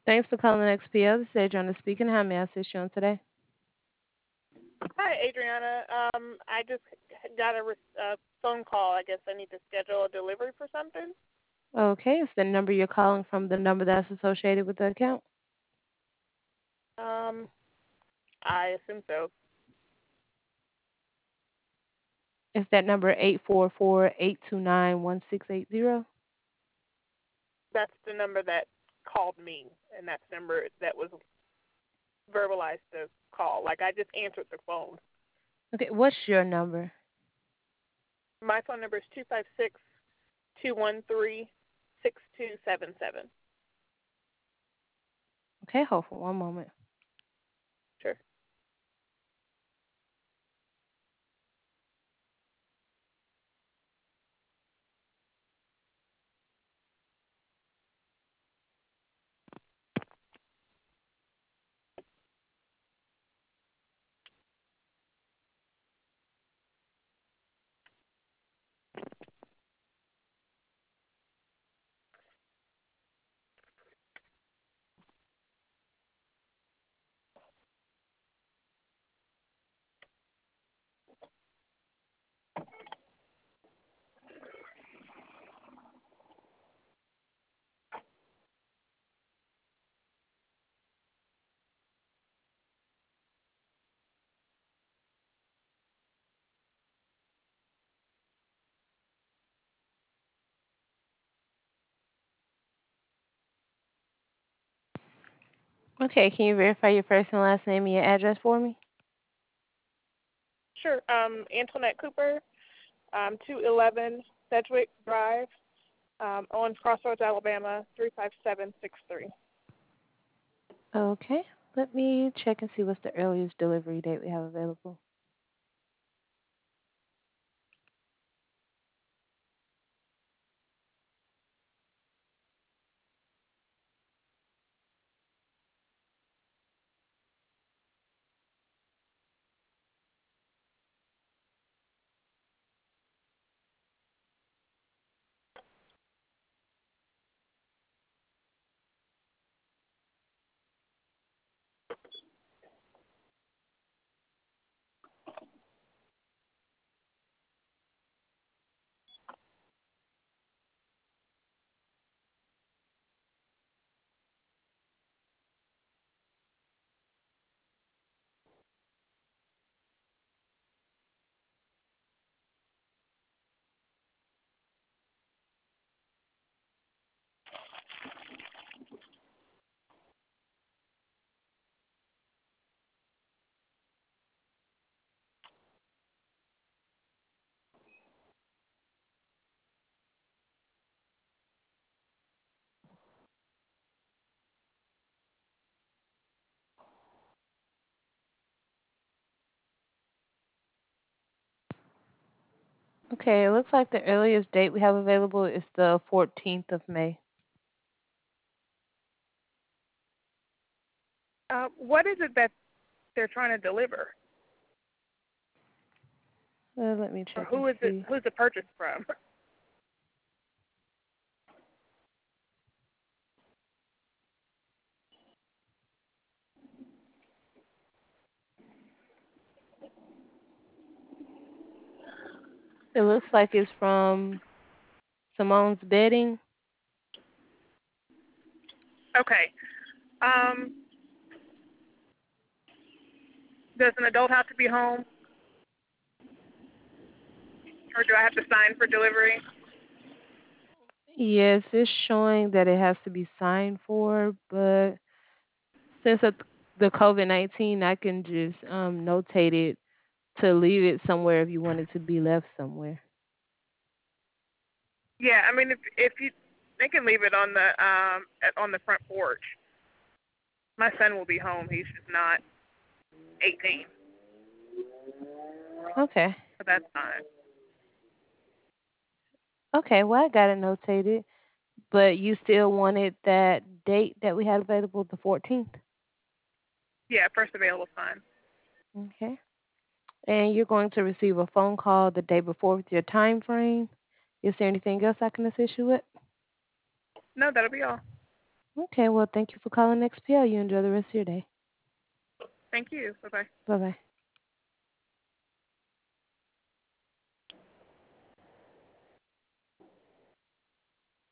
Thanks for calling XPO. This is Adriana speaking. How may I assist you on today? Hi, Adriana. I just got a phone call. I guess I need to schedule a delivery for something. Okay, is the number you're calling from the number that's associated with the account? Um, I assume so. Is that number 844-829-1680? That's the number that called me, and that's the number that was verbalized the call. Like I just answered the phone. Okay, what's your number? My phone number is 256-213-6277. Okay, hold for one moment. Sure. Okay, can you verify your first and last name and your address for me? Sure. Antoinette Cooper, 211 Sedgwick Drive, Owens Crossroads, Alabama, 35763. Okay, let me check and see what's the earliest delivery date we have available. Okay, it looks like the earliest date we have available is the 14th of May. What is it that they're trying to deliver, Let me or check and see. who's the purchase from? It looks like it's from Simone's Bedding. Okay. Um, does an adult have to be home, or do I have to sign for delivery? Yes, it's showing that it has to be signed for, but since of the COVID-19, I can just notate it to leave it somewhere if you want it to be left somewhere. Yeah, I mean, if you, they can leave it on the front porch. My son will be home. He's just not 18, Okay. so that's fine. Okay, well, I got it notated, but you still wanted that date that we had available, the 14th? Yeah, first available fine. Okay. And you're going to receive a phone call the day before with your time frame. Is there anything else I can assist you with? No, that'll be all. Okay, well, thank you for calling XPL. You enjoy the rest of your day. Thank you. Bye bye. Bye bye.